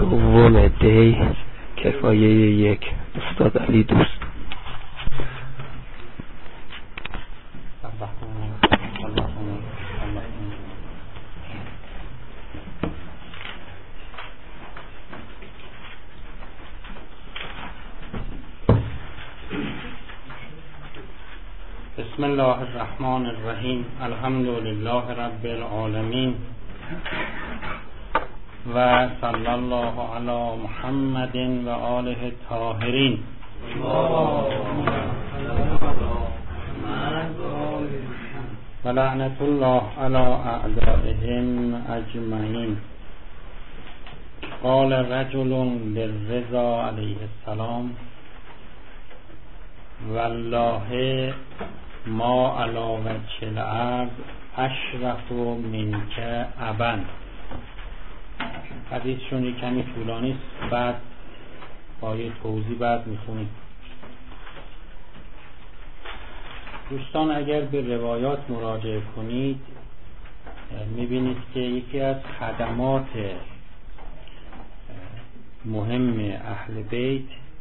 دوم دی کفایه یک استاد علی دوست. بسم الله الرحمن الرحیم. الحمد لله رب العالمین و صلی الله علی محمد و آله الطاهرین و لعنت الله علی اعدائهم اجمعین. قال رجل للرضا علیه السلام والله ما علی وجه الارض اشرف منک ابا. حدیثشون کمی طولانی است، بعد با یه توضیح بعد میخونیم. دوستان اگر به روایات مراجعه کنید میبینید که یکی از خدمات مهم اهل بیت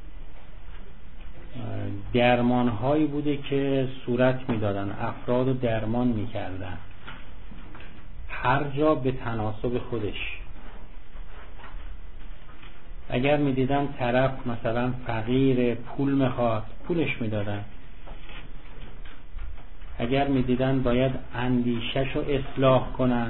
درمان هایی بوده که صورت میدادن، افراد رو درمان میکردن، هر جا به تناسب خودش. اگر میدیدن طرف مثلا فقیر، پول میخواد، پولش میدادن. اگر میدیدن باید اندیشش رو اصلاح کنن،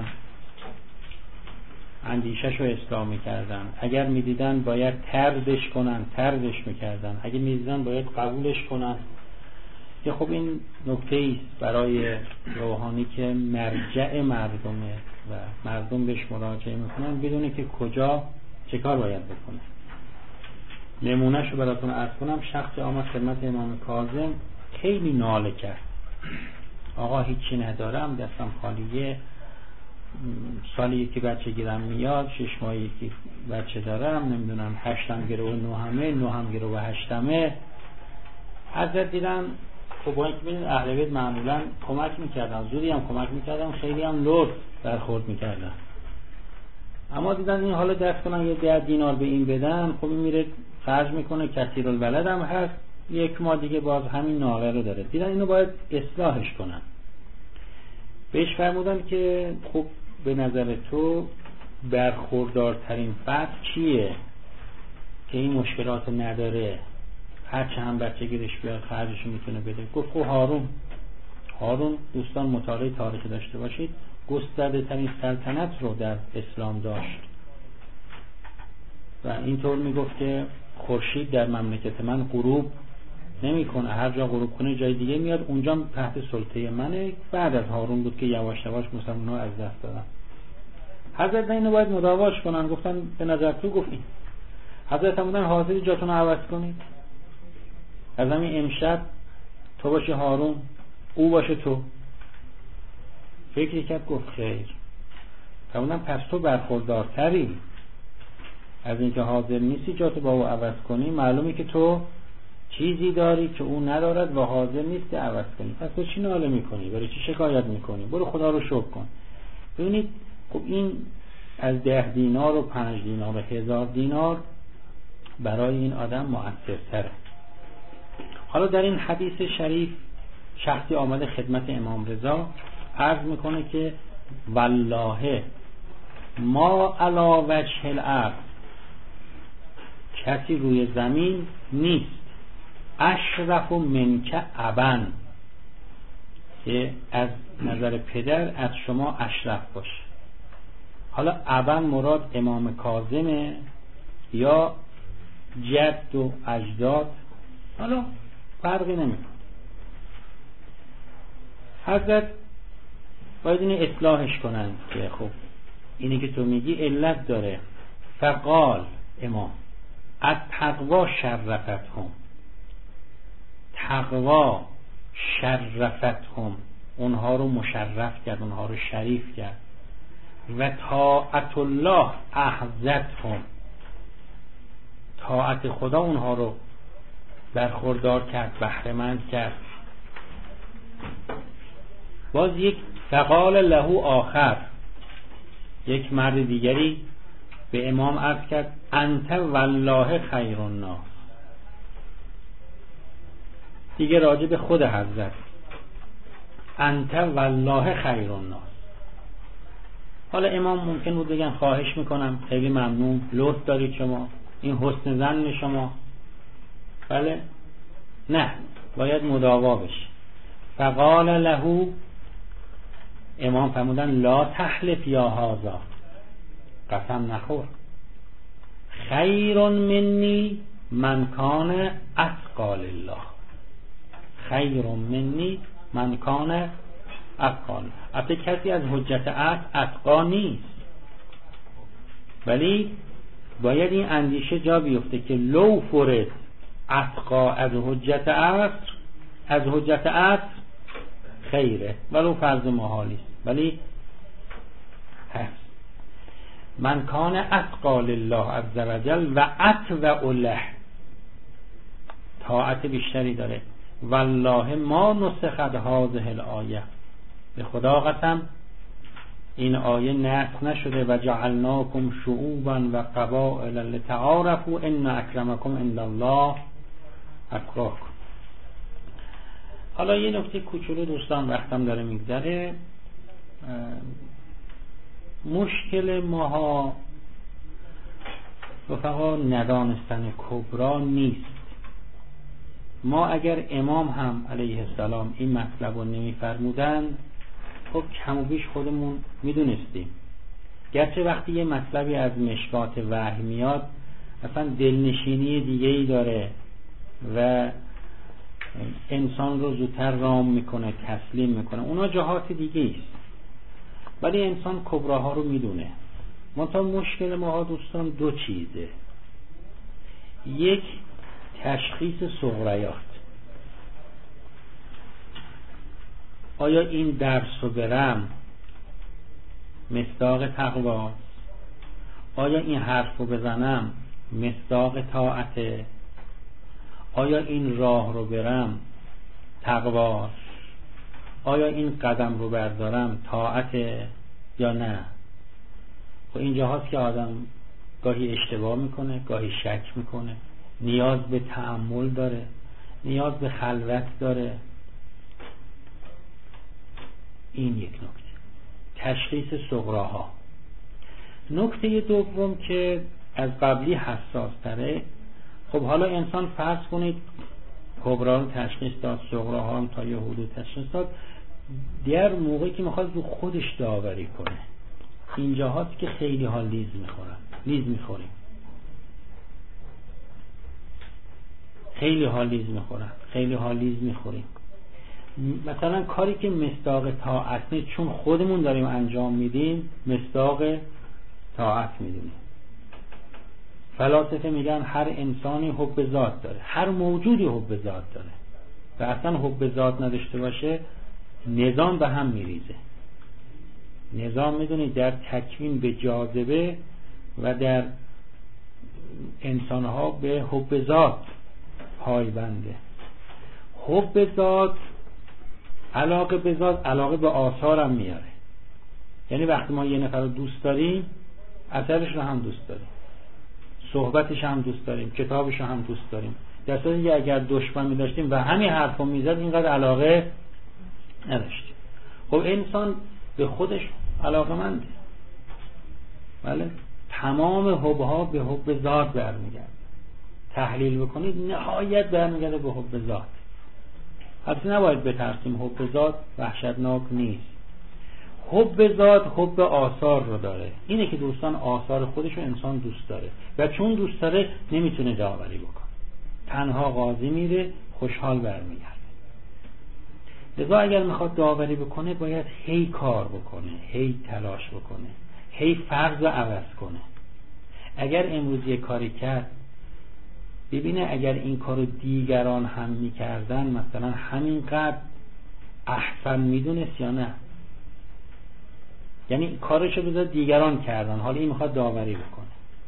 اندیشش رو اصلاح میکردن. اگر میدیدن باید طردش کنن، طردش میکردن. اگر میدیدن باید قبولش کنن. که خب این نکته ایست برای روحانی که مرجع مردمه و مردم بهش مراجعه میکنن بدونه که کجا چه کار باید بکنه. نمونهش رو براتون عرض کنم. شخص آمد خدمت امام کاظم، خیلی ناله کرد. آقا هیچی ندارم، دستم خالیه، سالی یکی بچه گیرم میاد، 6 ماه یکی بچه دارم، نمیدونم 8م گرو و 9م گرو و 8م. حضرت دیدن خب باید که بینید اهل بیت معمولا کمک میکردن، زودی هم کمک میکردن، خیلی هم لطف برخورد میکردن. اما دیدن این حالا دست کنن یه 10 دینار به این بدن، خب این میره خرج میکنه، کثیر الولد هم هست، 1 ماه دیگه باز همین ناقه رو داره. دیدن اینو باید اصلاحش کنن. بهش فرمودن که خب به نظر تو برخوردارترین فرد کیه که این مشکلات نداره، هرچه هم بچه گیرش بیاد خرجش میتونه بده؟ گفت خب هارون دوستان مطالعه تاریخی داشته باشید، گسترده ترین سلطنت رو در اسلام داشت و اینطور میگفت که خورشید در مملکت من غروب نمیکنه، هر جا غروب کنه جای دیگه میاد، اونجا تحت سلطه منه. بعد از هارون بود که یواش یواش مسلمان‌ها از دست دادن. حضرت اینو باید مداواش کنن. گفتن به نظر تو گفتین. حضرت فرمودن حاضری جاتون رو عوض کنید؟ از همین امشب تو باشی هارون، او باشه تو. فکری کرد، گفت خیر. فرمودن پس تو برخوردارتری از اینکه حاضر نیستی جاتو با او عوض کنی. معلومه که تو چیزی داری که او ندارد و حاضر نیستی عوض کنی. پس تو چی ناله میکنی؟ برای چی شکایت میکنی؟ برو خدا رو شکر کن. ببینید خب این از 10 دینار و 5 دینار و 1000 دینار برای این آدم مؤثرتره. حالا در این حدیث شریف شخصی آمده خدمت امام رضا عرض میکنه که والله ما علی وجه الارض، کسی روی زمین نیست اشرف منک ابا، که از نظر پدر از شما اشرف باشه. حالا ابا مراد امام کاظمه یا جد و اجداد، حالا فرقی نمیکنه. حضرت باید اینو اصلاحش کنن که خب اینی که تو میگی علت داره. فقال امام التقوا شرفتهم، تقوا شرفتهم، اونها رو مشرف کرد، اونها رو شریف کرد. و طاعت الله اعزتهم، طاعت خدا اونها رو برخوردار کرد، بهره‌مند کرد. باز یک فقال له آخر، یک مرد دیگری به امام عرض کرد انت والله خیر الناس. دیگه راجع به خود حضرت انت والله خیر الناس. حالا امام ممکن بود بگن خواهش میکنم، خیلی ممنون، لطف دارید شما، این حسن ظن شما. بله، نه، باید مداوا بشه. فقال له، امام فرمودن لا تحلف یا هذا، قسم نخور، خیر منی من کان اتقی لله، خیر منی من کان اتقی. البته کسی از حجت عصر اتقا نیست، ولی باید این اندیشه جا بیفته که لو فرض اتقا از حجت عصر خیره، ولو فرض محالی است، ولی هست. من کان اتقی لله عز وجل و اتبع له، طاعت بیشتری داره. والله ما نسخت هذه الآیه، به خدا قسم این آیه نسخ نشده. و جعلناکم شعوبا و قبائل لتعارفوا ان اکرمکم عند الله اتقاکم. حالا یه نکته کوچولو دوستان، وقتم داره میگذره. مشکل ماها رفقا ندانستن کبرا نیست. ما اگر امام هم علیه السلام این مطلب رو نمی‌فرمودن، خب کم و بیش خودمون میدونستیم. گرچه وقتی یه مطلبی از مشکات وحی میاد اصلا دلنشینی دیگه‌ای داره و انسان رو زودتر رام میکنه، تسلیم میکنه، اونا جهات دیگه است، ولی انسان کبراها رو میدونه. منتها مشکل ما دوستان دو چیزه. یک، تشخیص صغریات. آیا این درس رو برم مصداق تقواست؟ آیا این حرف رو بزنم مصداق طاعته؟ آیا این راه رو برم تقواست؟ آیا این قدم رو بردارم طاعته یا نه؟ و اینجا هاست که آدم گاهی اشتباه میکنه، گاهی شک میکنه، نیاز به تأمل داره، نیاز به خلوت داره. این یک نکته، تشخیص صغراها. نکته دوم که از قبلی حساس تره، خب حالا انسان فرض کنید کبرا رو تشخیص داد، صغراها هم تا یه حدود تشخیص داد، در موقعی که میخواد رو خودش داوری کنه، اینجا هاست که خیلی ها لیز میخوریم. خیلی ها لیز میخوریم. مثلا کاری که مصداق طاعت نیست، چون خودمون داریم انجام میدیم مصداق طاعت میدونیم. فلاسفه میگن هر انسانی حب ذات داره، هر موجودی حب ذات داره، و اصلا حب ذات نداشته باشه نظام به هم میریزه. نظام میدونید در تکوین به جاذبه و در انسانها به حب ذات پایبنده. حب ذات، علاقه به ذات، علاقه به آثار هم میاره. یعنی وقتی ما یه نفر رو دوست داریم، اثرش رو هم دوست داریم، صحبتش هم دوست داریم، کتابش رو هم دوست داریم. در صورتی که اگر دشمن می داشتیم و همین حرف رو میزد اینقدر علاقه نداشتیم. خب انسان به خودش علاقه منده. بله، تمام حبها به حب ذات برمیگرده. تحلیل بکنید نهایت برمیگرده به حب ذات. البته نباید بترسیم، حب ذات وحشتناک نیست. حب ذات حب آثار رو داره. اینه که دوستان آثار خودش رو انسان دوست داره و چون دوست داره نمیتونه داوری بکنه، تنها قاضی میره، خوشحال برمیگرده. لذا اگر میخواد داوری بکنه باید هی کار بکنه، هی تلاش بکنه، هی فرض رو عوض کنه. اگر امروز یه کاری کرد، ببینه اگر این کارو دیگران هم میکردن مثلا همینقدر احسن میدونست یا نه. یعنی کارشو بذار دیگران کردن، حالا این میخواد داوری بکنه.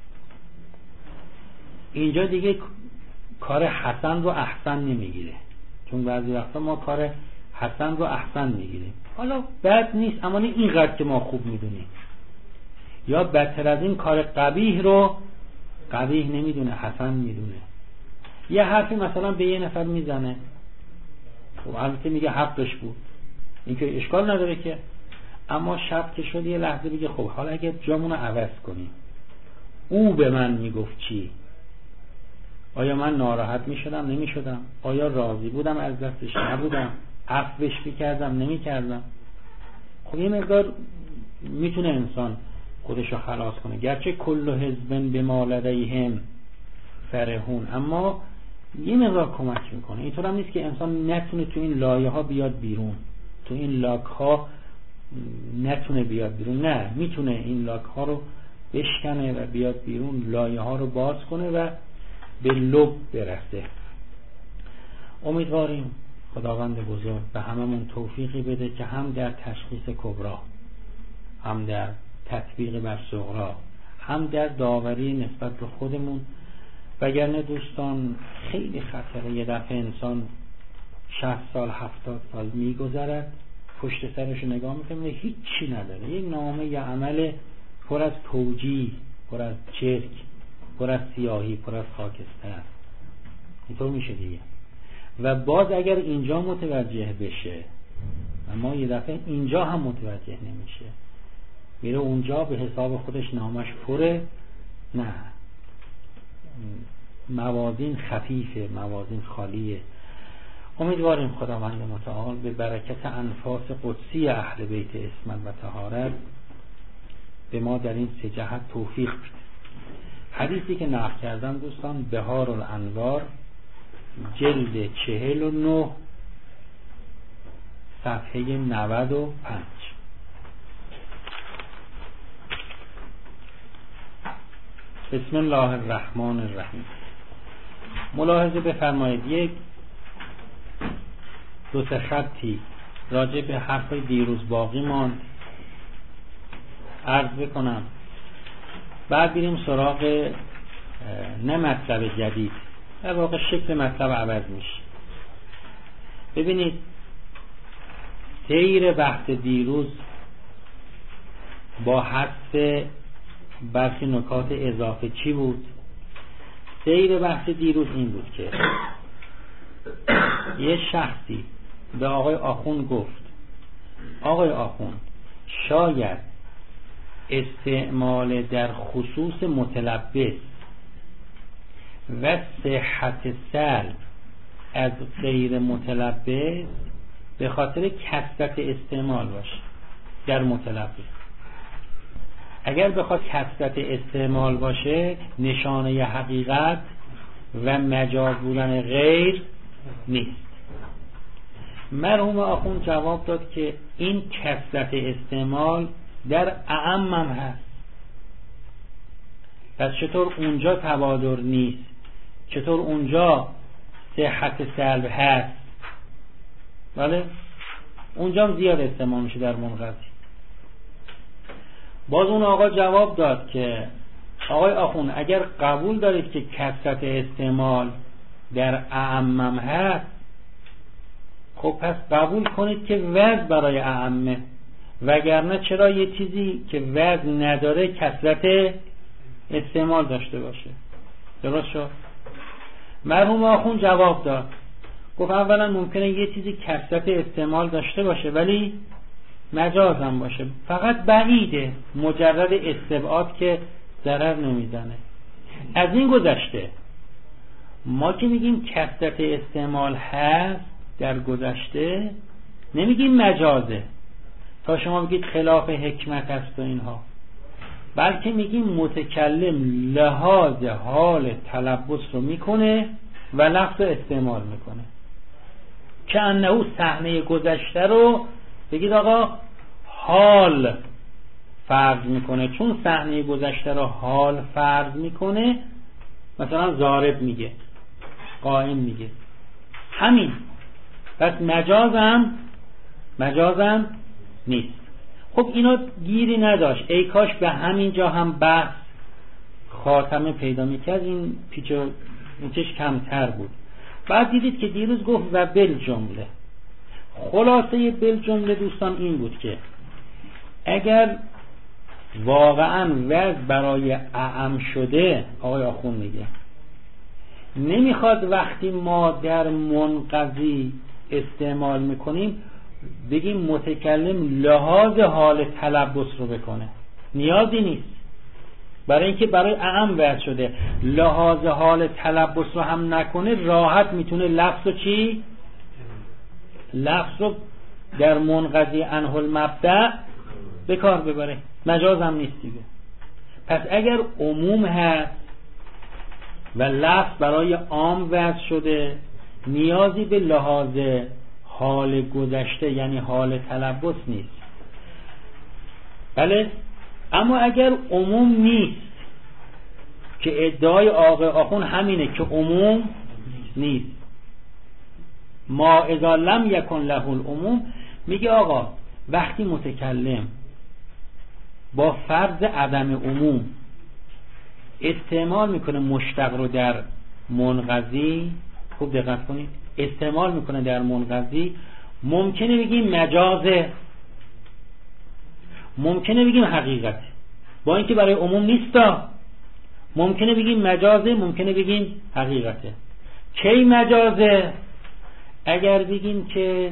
اینجا دیگه کار حسن رو احسن نمیگیره، چون بعضی وقتا ما کار حسن رو احسن میگیریم. حالا بد نیست، اما نه اینقدر که ما خوب میدونیم. یا بدتر از این کار قبیح رو قبیح نمیدونه، حسن میدونه. یه حرفی مثلا به یه نفر میزنه، خب البته میگه حقش بود، این که اشکال نداره که، اما شب که شد یه لحظه بگه خب حالا اگه جامونو عوض کنیم، او به من میگفت چی؟ آیا من ناراحت میشدم نمیشدم؟ آیا راضی بودم از دستش نبودم؟ عفوش میکردم نمیکردم؟ خب یه مقدار میتونه انسان خودشو خلاص کنه، گرچه کل حزب بما لدیهم فرحون، اما یه مقدار کمک میکنه. اینطور هم نیست که انسان نتونه تو این لایه ها بیاد بیرون، تو این لاک ها نتونه بیاد بیرون، نه، میتونه این لاک ها رو بشکنه و بیاد بیرون، لایه ها رو باز کنه و به لب برسه. امیدواریم خداوند بزرگ به هممون توفیقی بده که هم در تشخیص کبرا، هم در تطبیق بر صغرا، هم در داوری نسبت به خودمون. وگرنه دوستان خیلی خطره یه دفعه انسان 60 سال 70 سال میگذرد، پشت سرش نگاه میکنه هیچی نداره، یک نامه یا عمل پر از توجیه، پر از چرک، پر از سیاهی، پر از خاکستر. اینطور میشه دیگه. و باز اگر اینجا متوجه بشه، اما یه دفعه اینجا هم متوجه نمیشه، میره اونجا به حساب خودش نامش پره. نه، موازین خفیفه، موازین خالیه. امیدواریم خداوند متعال به برکت انفاس قدسی اهل بیت عصمت و طهارت به ما در این سه جهت توفیق بده. حدیثی که نقل کردم دوستان، بهار الانوار جلد 49 صفحه 95. بسم الله الرحمن الرحیم. ملاحظه بفرمایید، یک دو سه خطی راجع به حرفای دیروز باقی ماند، عرض بکنم، بعد بریم سراغ نه مطلب جدید، در واقع شکل مطلب عوض میشه. ببینید سیر بحث دیروز با حذف برخی نکات اضافه چی بود؟ سیر بحث دیروز این بود که یه شخصی به آقای آخوند گفت آقای آخوند شاید استعمال در خصوص متلبس و صحت سلب از غیر متلبس به خاطر کثرت استعمال باشه در متلبس. اگر بخواد کثرت استعمال باشه نشانه حقیقت و مجاز بودن غیر نیست. مرحوم آخوند جواب داد که این کثرت استعمال در اعم هم هست. پس چطور اونجا تبادر نیست؟ چطور اونجا صحت سلب هست؟ بله اونجا هم زیاد استعمال میشه در منقضی. باز اون آقا جواب داد که آقای آخوند اگر قبول دارید که کثرت استعمال در اعمم هست، خب پس قبول کنید که وزن برای اعمه، وگرنه چرا یه چیزی که وزن نداره کثرت استعمال داشته باشه؟ درست شد؟ مرحوم آخوند جواب داد، گفت اولا ممکنه یه چیزی کثرت استعمال داشته باشه ولی مجاز هم باشه، فقط بعیده، مجرد استبعاد که ضرر نمیزنه. از این گذشته ما که میگیم کثرت استعمال هست در گذشته، نمیگیم مجازه تا شما بگید خلاف حکمت است و اینها، بلکه میگیم متکلم لحاظ حال تلبس رو میکنه و لفظ رو استعمال میکنه، که انه صحنه گذشته رو بگید آقا حال فرض میکنه. چون صحنه گذشته رو حال فرض میکنه، مثلا ضارب میگه، قائم میگه، همین. پس مجازم نیست. خب اینا گیری نداشت، ای کاش به همین جا هم بحث خاتمه پیدا میکرد، این پیچ و میچش کمتر بود. بعد دیدید که دیروز گفت و بالجمله. خلاصه بالجمله دوستان این بود که اگر واقعا وضع برای اعم شده، آقای آخوند میگه نمیخواد وقتی ما در منقضی استعمال میکنیم بگیم متکلم لحاظ حال تلبس رو بکنه، نیازی نیست. برای اینکه برای اعم وضع شده، لحاظ حال تلبس رو هم نکنه، راحت میتونه لفظ رو در منقضی عنه المبدأ به کار ببره، مجاز هم نیست دیگه. پس اگر عموم هست و لفظ برای عام وضع شده، نیازی به لحاظ حال گذشته یعنی حال تلبس نیست. بله، اما اگر عموم نیست، که ادعای آقای آخوند همینه که عموم نیست، ما اذا لم یکن له العموم، میگه آقا وقتی متکلم با فرض عدم عموم استعمال میکنه مشتق رو در منقضی، خوب دقت کنید، استعمال میکنه در منقضی، ممکنه بگیم مجازه، ممکنه بگیم حقیقت، با اینکه برای عموم نیستا، ممکنه بگیم مجازه، ممکنه بگیم حقیقته. کی مجازه؟ اگر بگیم که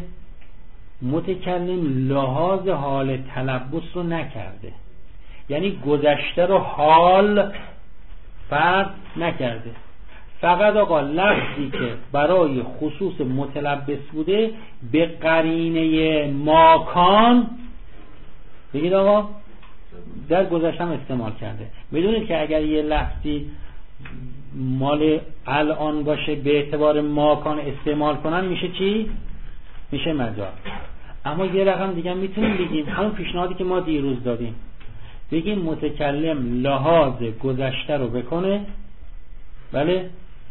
متکلم لحاظ حال تلبس رو نکرده، یعنی گذشته رو حال فرض نکرده، فقط آقا لفظی که برای خصوص متلبس بوده به قرینه ماکان، بگید آقا در گذشته هم استعمال کرده. میدونید که اگر یه لفظی مال الان باشه به اعتبار ماکان استعمال کنن میشه چی؟ میشه مجاز. اما یه رقم دیگه میتونیم بگیم، همون پیشنهادی که ما دیروز دادیم، بگیم متکلم لحاظ گذشته رو بکنه، بله،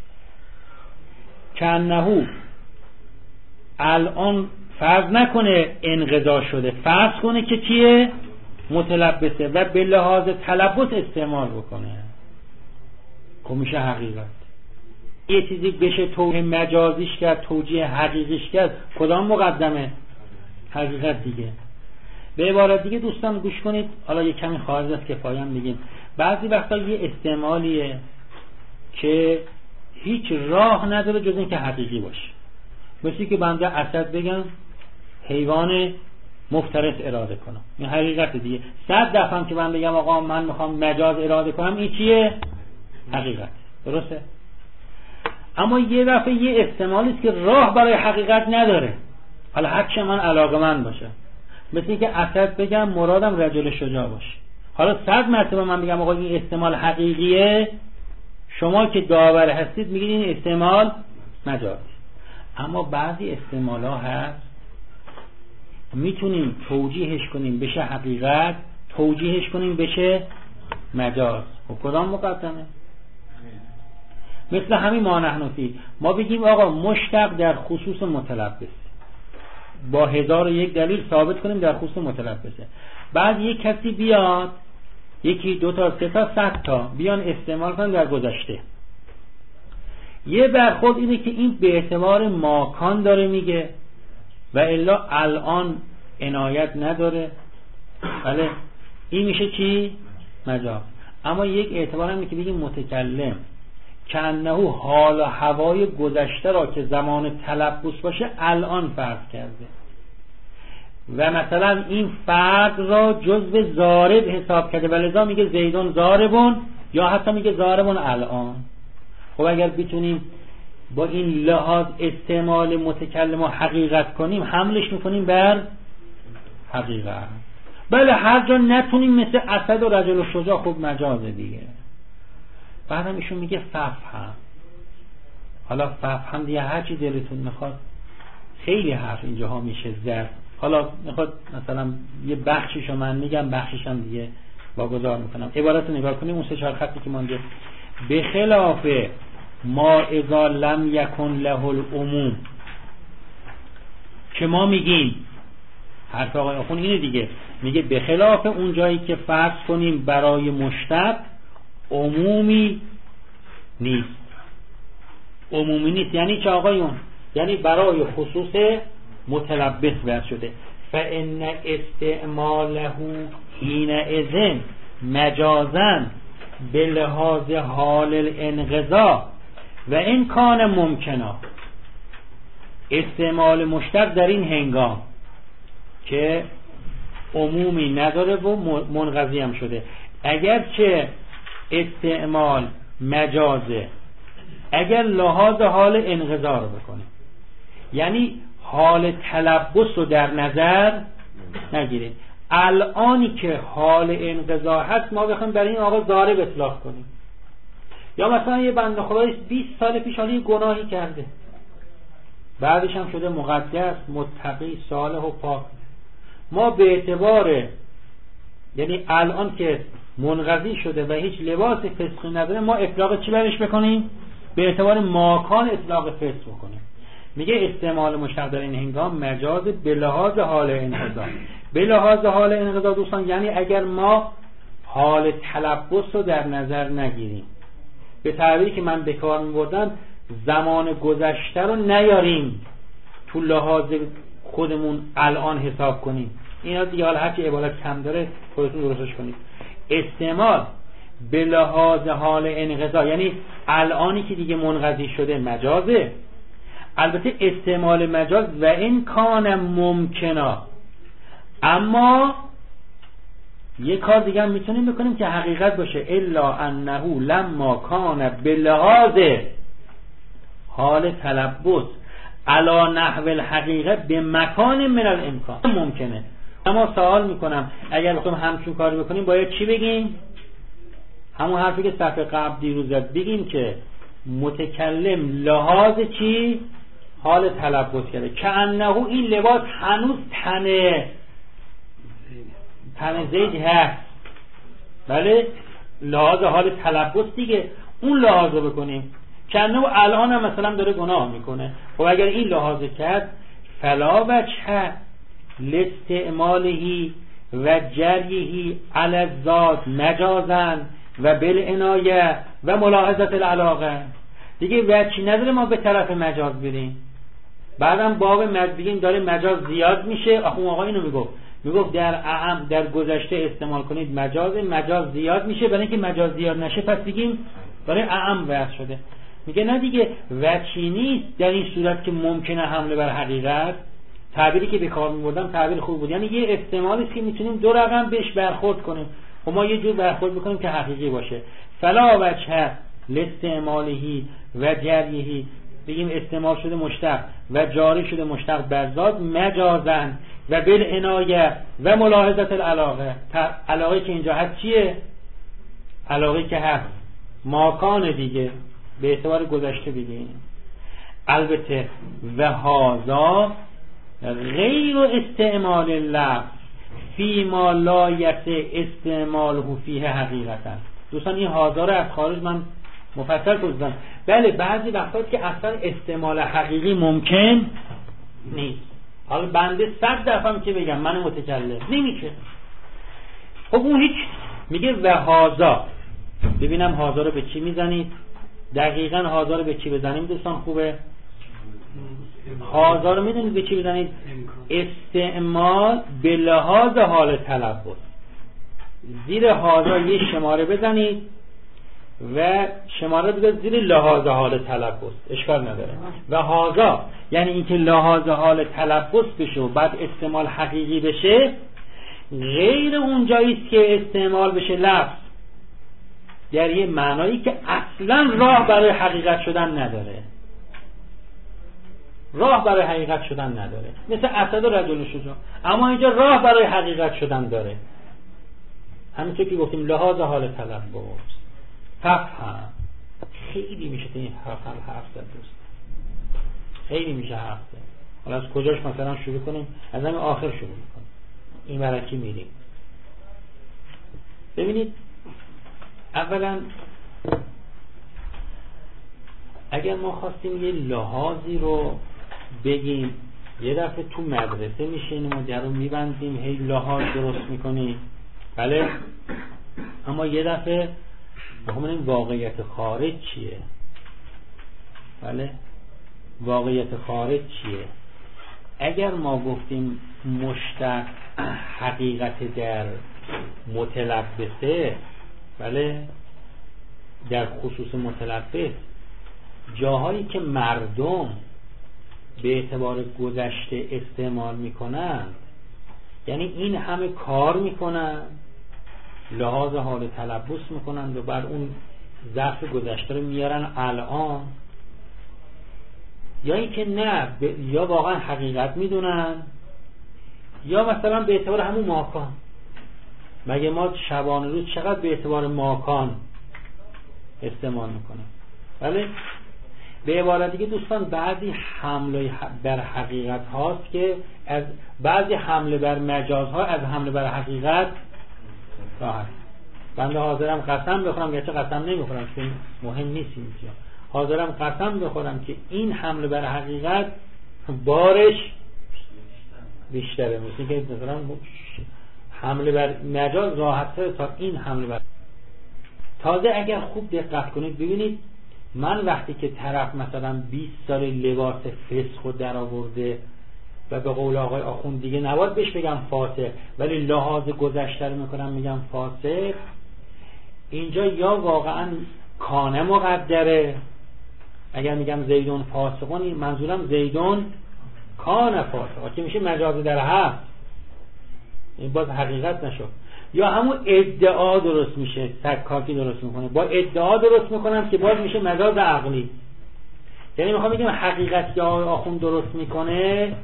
کانه الان فرض نکنه انقضا شده، فرض کنه که چیه؟ متلبسه و به لحاظ تلبس استعمال بکنه، خب میشه حقیقت. یه چیزی بشه توجیه مجازیش کرد، توجیه حقیقیش کرد، کدام مقدمه؟ حقیقت دیگه. به عبارت دیگه دوستان گوش کنید، حالا یه کمی خارج از کفایه هم بگیم. بعضی وقتا یه استعمالیه که هیچ راه نداره جز این که حقیقی باشه، مثل که بنده اسد بگم حیوان مفترس اراده کنم، این حقیقت دیگه. 100 دفعه هم که من بگم آقا من میخوام مجاز اراده کنم، این چیه؟ حقیقت. درسته؟ اما یه دفعه یه استعمالی است که راه برای حقیقت نداره، حالا هرچی من علاقه‌مند باشم، مثل که اسد بگم مرادم رجل شجاع باشه، حالا 100 مرتبه من بگم آقا این استعمال حقیقیه، شما که داور هستید میگید این استعمال مجاز. اما بعضی استعمال‌ها هست میتونیم توجیهش کنیم بشه حقیقت، توجیهش کنیم بشه مجاز. و کدام مقدمه؟ مثل همین ما نحن فی، ما بگیم آقا مشتق در خصوص متلبس، با 1001 دلیل ثابت کنیم در خصوص متلبسه. بعد یک کسی بیاد، یکی 2 تا 3 تا 100 تا بیان استعمال کنن در گذشته، یه برخورد اینه که این به اعتبار ماکان داره میگه و الا الان عنایت نداره، بله، این میشه چی؟ مجاز. اما یک اعتبار هم که بگیم متکلم کانه حال و هوای گذشته را که زمان تلبس باشه الان فرض کرده و مثلا این فرد را جزو ضارب حساب کرده و لذا میگه زیدون ضاربون، یا حتی میگه ضاربون الان. خب اگر بتونیم با این لحاظ استعمال متکلم و حقیقت کنیم، حملش میکنیم بر حقیقت. بله هر جا نتونیم مثل اسد و رجل و شجاع، خب مجازه دیگه. بعد هم ایشون میگه ففهم. حالا ففهم دیگه هر چی دلتون میخواد، خیلی حرف اینجاها میشه زد. حالا میخواد مثلا یه بخشیشو من میگم، بخشیشم دیگه واگذار میکنم. عبارت رو نگاه کنیم، اون 3-4 خطی که مانده، به خلاف ما اذا لم یکن له العموم، که ما میگیم حرف آقای آخوند اینه دیگه، میگه به خلاف اون جایی که فرض کنیم برای مشتق عمومی نیست. عمومی نیست یعنی چه آقایون؟ یعنی برای خصوص متلبس وضع شده. فان استعماله حینئذ مجازن به لحاظ حال الانقضا و این کان ممکنا، استعمال مشتق در این هنگام که عمومی نداره و منقضی هم شده. اگر که استعمال مجازه، اگر لحاظ حال انقضا رو بکنیم، یعنی حال تلبس رو در نظر نگیریم. الانی که حال انقضا هست ما بخوایم برای این آقا ضارب اطلاق کنیم، یا مثلا یه بنده خدای 20 سال پیش حالی گناهی کرده، بعدش هم شده مقدس، متقی، صالح و پاک، ما به اعتبار یعنی الان که منقضی شده و هیچ لباس فسقی نداره، ما اطلاق چی برش بکنیم؟ به اعتبار ماکان اطلاق فسق بکنیم. میگه استعمال مشتق در این هنگام مجاز به لحاظ حال انقضا. به لحاظ حال انقضا دوستان یعنی اگر ما حال تلبس رو در نظر نگیریم، به تعبیری که من به کار می‌بردم زمان گذشته رو نیاریم تو لحاظ خودمون الان حساب کنیم. اینا دیگه حالا هرچی عبارت کم داره خودتون درستش کنید. استعمال به لحاظ حال انقضا یعنی الانی که دیگه منقضی شده مجازه. البته استعمال مجاز و این کان ممکنا، اما یه کار دیگه هم میتونیم بکنیم که حقیقت باشه، الا انه لما کان به لحاظ حال تلبس علا نحو الحقیقه به مکان من الامکان ممکنه. اما سوال میکنم اگر بخوایم همچون کاری بکنیم باید چی بگیم؟ همون حرفی که صفحه قبل دیروز زد، بگیم که متکلم لحاظ چی؟ حال تلبس کرده، که انه این لباس هنوز تن زید هست، بله لحاظ حال تلبس دیگه، اون لحاظ رو بکنیم که انه الان هم مثلا داره گناه میکنه. خب اگر این لحاظ کرد فلا وجه لاستعمالهی و جریهی علی الذات مجازن و بالعنایه و ملاحظت العلاقه، دیگه وجهی نداره ما به طرف مجاز بریم. بعدم باب بگیم داره مجاز زیاد میشه. اون آقا اینو میگفت در اعم در گذشته استعمال کنید مجاز زیاد میشه، برای اینکه مجاز زیاد نشه پس بگیم داره اعم وضع شده. میگه نه دیگه وجهی نیست در این صورت که ممکنه حمله بر حقیقت. تعبیری که به کار می‌بردم تعبیر خوب بود، یعنی یه استعمالی که میتونیم دو رقم بهش برخورد کنیم و ما یه جور برخورد بکنیم که حقیقی باشه. فلا وجه لاستعمالهی و جریهی، بگیم استعمال شده مشتق و جاری شده مشتق بر ذات مجازن و بالعنایه و ملاحظت العلاقه. علاقه که اینجا هست چیه؟ علاقه که هست ماکان دیگه، به اعتبار گذشته بگیم. البته و هذا غیر استعمال اللفظ فی ما لا یسع استعماله فیه حقیقتا. دوستان این هذا رو از خارج من مفصل گفتم. بله بعضی وقتا که اصلا استعمال حقیقی ممکن نیست. حالا بنده 100 دفعه که بگم من متکلم نمیشه. خب اون هیچ میگه و هذا. ببینم هذا رو به چی میزنید؟ دقیقاً هذا رو به چی بزنیم دوستان خوبه؟ هذا رو میدونید به چی بزنید؟ استعمال به لحاظ حال تلبس. زیر هذا یه شماره بزنید و شماره بزنید زیر لحاظ حال تلبس، اشکال نداره. و هذا یعنی اینکه لحاظ حال تلبس بشه و بعد استعمال حقیقی بشه، غیر اون جاییست که استعمال بشه لفظ در یه معنایی که اصلا راه برای حقیقت شدن نداره. راه برای حقیقت شدن نداره، مثل اسد و رجل شجاع. اما اینجا راه برای حقیقت شدن داره. همینطور که گفتیم لحاظ حال تلبس. فهم خیلی میشه این حرف زد دوست، خیلی میشه حرف زد. حالا از کجاش مثلا شروع کنیم؟ از همین آخر شروع میکنیم، این برکی میریم. ببینید اولا اگر ما خواستیم یه لحاظی رو بگیم، یه دفعه تو مدرسه میشینیم و در رو میبندیم هی لحاظ درست میکنیم، بله، اما یه دفعه بخونیم واقعیت خارج چیه. بله، واقعیت خارج چیه؟ اگر ما گفتیم مشتق حقیقت در متلبسه، بله، در خصوص متلبس جاهایی که مردم به اعتبار گذشته استعمال میکنن، یعنی این همه کار میکنن، لحاظ حال تلبس میکنن و بعد اون ظرف گذشته رو میارن الان، یا اینکه نه یا واقعا حقیقت میدونن، یا مثلا به اعتبار همون ماکان. مگه ما شبانه روز چقدر به اعتبار ماکان استعمال میکنیم؟ بله، به عبارت دیگه دوستان بعضی حمله بر حقیقت هاست که از بعضی حمله بر مجاز ها از حمله بر حقیقت راحت. بنده حاضرم قسم بخورم، گرچه قسم نمیخورم چون مهم نیست اینجا، حاضرم قسم بخورم که این حمله بر حقیقت بارش بیشتره، مثل که مثلا حمله بر مجاز راحت‌تره تا این حمله بر. تازه اگر خوب دقت کنید ببینید، من وقتی که طرف مثلا 20 سال لباس فسخ رو در آورده و به قول آقای آخوند دیگه نباید بهش بگم فاسق، ولی لحاظ گذشته رو میکنم میگم فاسق، اینجا یا واقعا کانه مقدره، اگر میگم زیدون فاسقون منظورم زیدون کانه فاسق که میشه مجاز در حق، این باز حقیقت نشد. یا همون ادعا درست میشه، سکاکی درست میکنه، با ادعا درست میکنم که باز میشه مجاز عقلی. یعنی میخوام بگم حقیقت که آخوند درست میکنه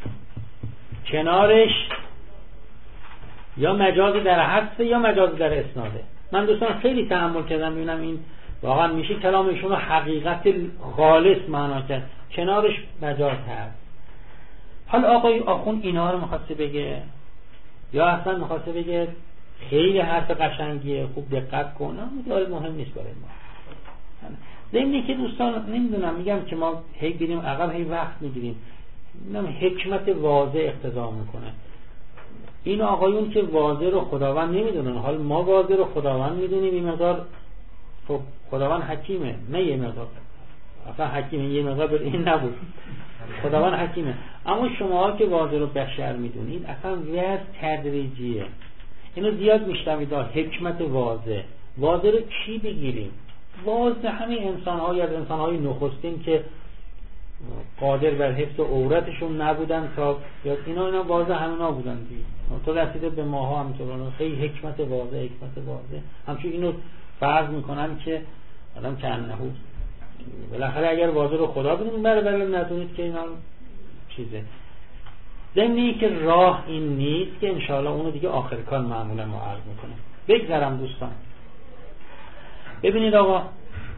کنارش یا مجاز در حذف یا مجاز در اسناده. من دوستان خیلی تأمل کردم ببینم این واقعا میشه کلام ایشون رو حقیقت خالص معنا کرد، کنارش مجاز هست. حالا آقای آخوند اینا رو میخواسته بگه یا اصلا میخواسته بگه خیلی حرف قشنگیه، خوب دقت کن، مهم نیست برای ما. ضمنی که دوستان نمیدونم، میگم که ما هی بریم عقب هی وقت میگیریم، حکمت واضح اقتضا میکنه. این آقایون که واضح رو خداوند نمیدونن، حال ما واضح رو خداوند میدونیم، این مقدار خب خداوند حکیمه، نه یه مقدار، اصلا حکیمه، یه مقدار این نبود، خداوند حکیمه. اما شما که واضح رو بشر میدونید، اصلا وضع تدریجیه، اینو زیاد میشنوید. حکمت واضح رو چی بگیریم؟ واضح همین انسان‌های از انسان‌های نخستین که قادر بر حفظ عورتشون نبودن تا اینا واضح همینا بودن دیگه، تو رسیده به ماها همینطور. خیلی حکمت واضح همچون اینو فرض میکنن که آدم که انهو بالاخره اگر واضح رو خدا بدونید بله ندونید که اینا چیزه. ضمنی که راه این نیست که انشاءالله اونو دیگه آخر کار معمولا ما عرض میکنه. بگذارم دوستان، ببینید آقا،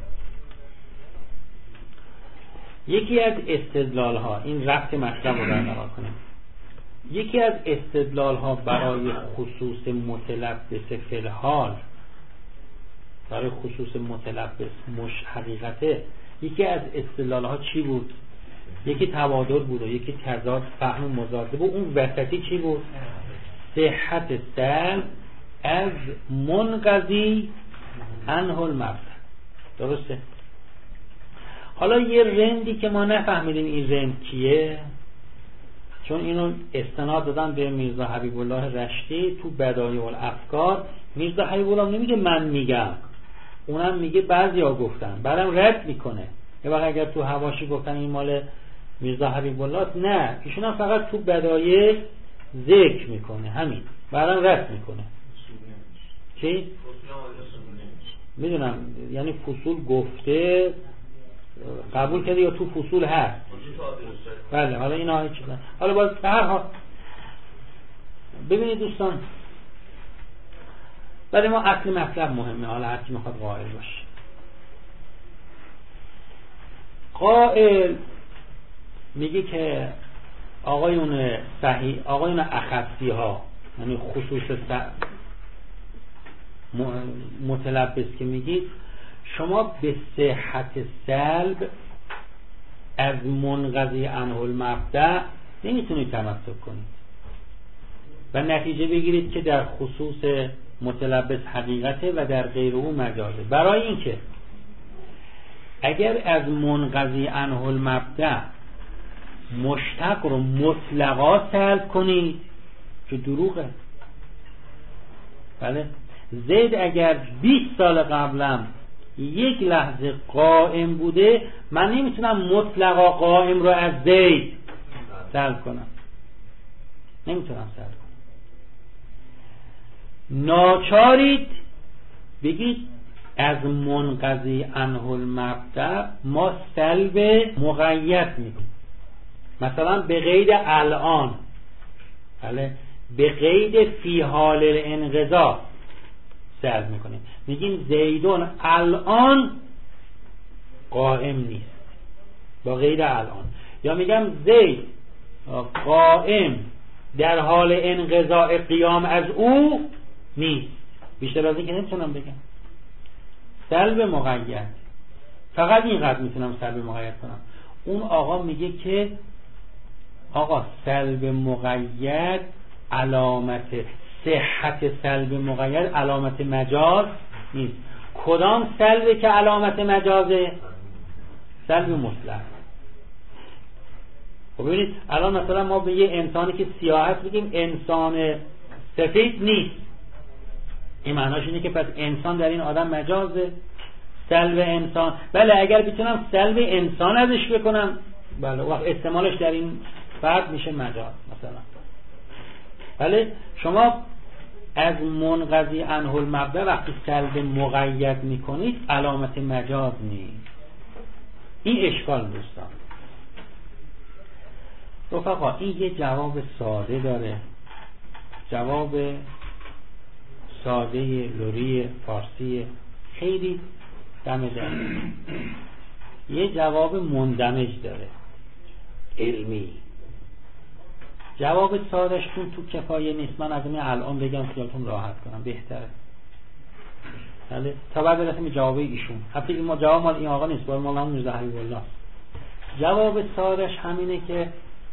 یکی از استدلال ها، این رفت مطلب رو برقرار کنیم، یکی از استدلال ها برای خصوص متلبس فی الحال، برای خصوص متلبس مش حقیقته، یکی از استدلال ها چی بود؟ یکی تبادل بود و یکی تضاد فهم مضاده بود. اون وسطی چی بود؟ صحت سلب از منقضی عنه المبدأ. درسته؟ حالا یه رندی که ما نفهمیدیم این رند کیه، چون اینو استناد دادن به میرزا حبیب الله رشتی تو بدایع الافکار. میرزا حبیب الله نمیگه من میگم، اونم میگه بعضیا گفتن، بعدم رد میکنه. یه وقت اگر تو حواشی گفتن این مال میرزا حبیب الله، نه، ایشون هم فقط تو بدایع ذکر میکنه، همین، بعدم رد میکنه. چی؟ میدونم، یعنی فصول گفته قبول کردی یا تو فصول هست؟ بله، حالا اینا هیچ چیزن. حالا باز به هر حال ببینید دوستان، برای ما اصل مطلب مهمه. حالا هر کی میخواد قائل باشه، قائل میگه که آقایون صحیح، آقایون اخصی ها، یعنی خصوص متلبس که میگید، شما به صحت سلب از منقضی عنه المبدأ نمیتونید تمسک کنید و نتیجه بگیرید که در خصوص متلبس حقیقته و در غیر او مجازه. برای اینکه اگر از منقضی عنه المبدأ مشتق رو مطلقا سلب کنید که دروغه، بله. زید اگر 20 سال قبلم یک لحظه قائم بوده، من نمیتونم مطلقا قائم رو از زید سلب کنم، نمیتونم سلب کنم. ناچارید بگید از منقضی عنه المبدأ ما سلب مقید میکنیم. مثلا به قید الان، بله، به قید فی حال الانقضاء سلب میکنیم، میگیم زیدون الان قائم نیست با قید الان، یا میگم زید قائم در حال انقضاء قیام از او نیست. بیشتر از این که نمیتونم بگم. سلب مقید، فقط اینقدر میتونم سلب مقید کنم. اون آقا میگه که آقا سلب مقید علامت صحت سلب مقید علامت مجاز نیست. کدام سلبه که علامت مجازه؟ سلب مطلق. خب ببینید الان مثلا ما به یه انسانی که سیاه هست بگیم انسان سفید نیست، این معناش اینه که پس انسان در این آدم مجازه. سلب انسان، بله اگر بتونم سلب انسان ازش بکنم، بله وقت استعمالش در این فرد میشه مجاز مثلا. بله شما از منقضی عنه المبدأ وقتی سلب مقید میکنید علامت مجاز نیست. این اشکال دوستان. رفقا این یه جواب ساده داره، جواب ساده لوری فارسی خیلی دم در. یه جواب مندمج داره علمی. جواب سادش تو کفایه نیست، من از این الان بگم خیالتون راحت کنم بهتره. بله تا بعد برسیم جواب ایشون. حتی این جواب مال این آقا نیست، باید مال هم میرزا حبیب الله. جواب سادش همینه که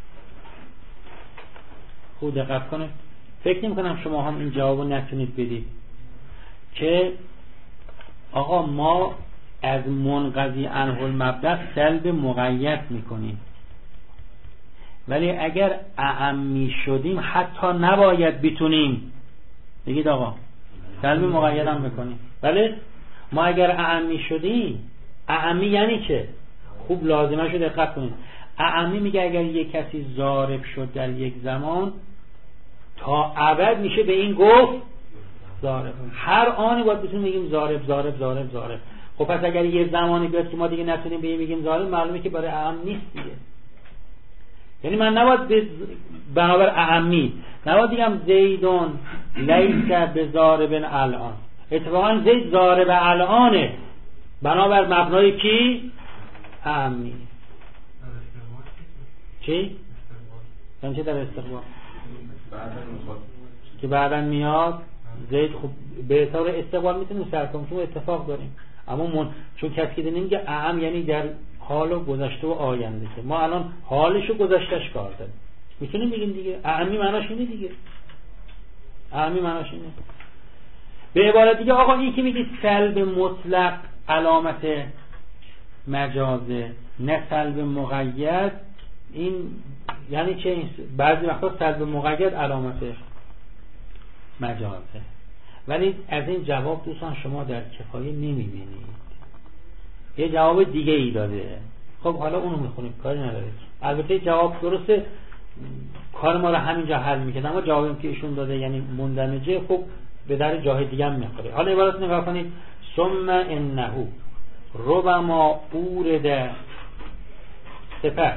خود دقت کنه. فکر نمی کنم شما هم این جوابو نتونید بدید که آقا ما از منقضی عنه المبدأ سلب مقید میکنیم، ولی اگر اعمی شدیم حتی نباید بتونیم بگید آقا سلب مقید هم بکنیم. بله ما اگر اعمی شدیم، اعمی یعنی چه؟ خوب لازمه شو دقت کنید. اعمی میگه اگر یک کسی ضارب شد در یک زمان تا ابد میشه به این گفت ضارب، هر آنی باید بتونیم بگیم ضارب ضارب ضارب ضارب. خب پس اگر یه زمانی بیاد که ما دیگه نتونیم بگیم ضارب، معلومه که برای اعم نیست دیگه. یعنی من نباید بنابر اعمی نباید بگم زیدون لیس به ضارب الان. اتفاقا زید ضارب الانه بنابر مبنای کی؟ اعمی. چی؟ یعنی چه در استقبال؟ که بعدا میاد زید. خب به طور استقبال میتونیم سرکم چون اتفاق داریم، اما چون کسی که نمیگه اعم یعنی در حال و گذشته و آینده، که ما الان حالش و گذشتهش کار داریم، میتونیم بگیم دیگه اعمی معناش اینه دیگه. اعمی معناش اینه. به عبارت دیگه آقا این که میگید سلب مطلق علامت مجازه نه سلب مقید، این یعنی چه؟ بعضی وقتا سلب مقید علامت مجازه. ولی از این جواب دوستان شما در کفایه نمیبینید. یه جواب دیگه ای داده. خب حالا اونو میخونیم، کاری نداره. البته جواب درسته، کار ما رو همینجا حل میکنه، اما جوابی که ایشون داده یعنی مندمجه، خب به در جای دیگه هم میخوره. حالا عبارت نگاه کنید. ثم انه ربما اورد، سپس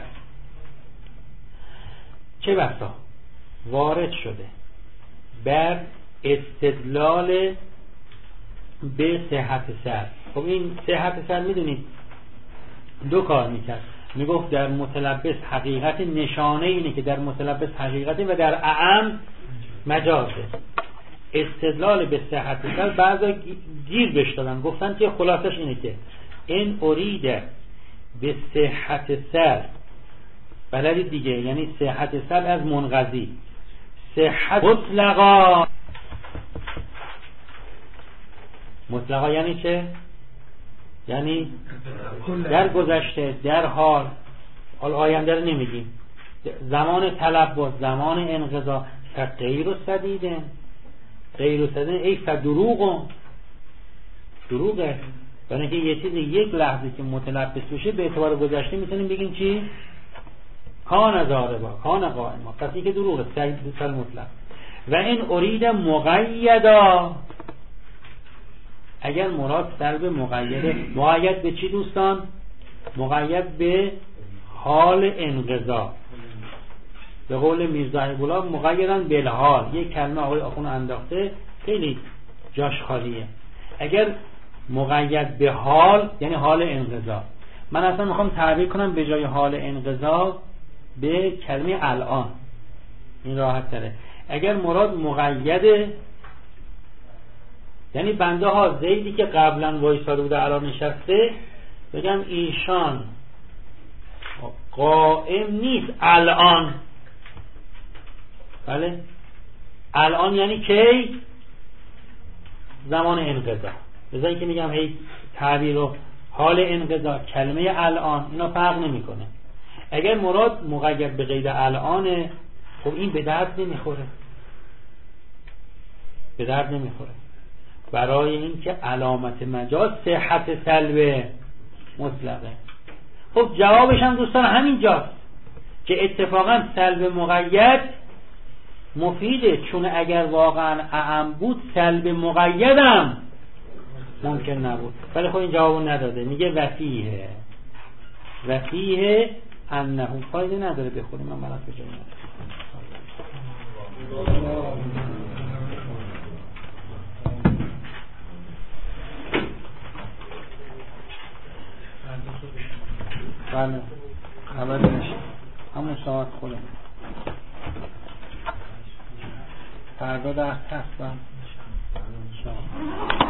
چه بسا وارد شده بر استدلال به صحت سر. خب این صحت سر میدونید دو کار میکرد. میگفت در متلبس حقیقت، نشانه اینه که در متلبس حقیقته و در اعم مجازه. استدلال به صحت سر بعضا گیر بهش دادن، گفتن که خلاصش اینه که این اریده به صحت سر، بلدی دیگه، یعنی صحت سر از منقضی، صحت مطلقا. مطلقا یعنی چه؟ یعنی در گذشته، در حال آینده رو نمیگیم، زمان تلبس، زمان انقضا، غیر و سدیده، غیر صدن ای دروغه. برای اینکه یه چیز یک لحظه که متلبس بشه به اعتبار گذشته میتونیم بگیم چی؟ کان ضاربا کان قائما، پس این که دروغه سل مطلق. و این ارید مقیدا، اگر مراد سلب مقیده، مقید به چی دوستان؟ مقید به حال انقضا. به قول میرزا حبیب‌الله مقیدن بالحال. یک کلمه آقای آخوند انداخته خیلی جاش خالیه. اگر مقید به حال یعنی حال انقضا. من اصلا میخوام تعبیر کنم به جای حال انقضا به کلمه الان، این راحت تره. اگر مراد مقیده یعنی بنده ها زیدی که قبلا وایساده بوده الان نشسته، بگم ایشان قائم نیست الان. بله الان یعنی کی؟ زمان انقضا. بذاری که میگم هی تعبیر و حال انقضا کلمه الان اینا فرق نمیکنه. اگر مراد مقید به قید الانه، خب این به درد نمیخوره، به درد نمیخوره. برای اینکه علامت مجاز صحت سلب مطلقه. خب جوابش هم دوستان همین جاست که اتفاقا سلب مقید مفیده، چون اگر واقعا اعم بود سلب مقیدم ممکن نبود. ولی خب این جوابو نداده، میگه وفیه انه فایده نداره بخونیم. من برات به جایی نداره. بله خبر نشه همون ساعت خودم فردا درس هست.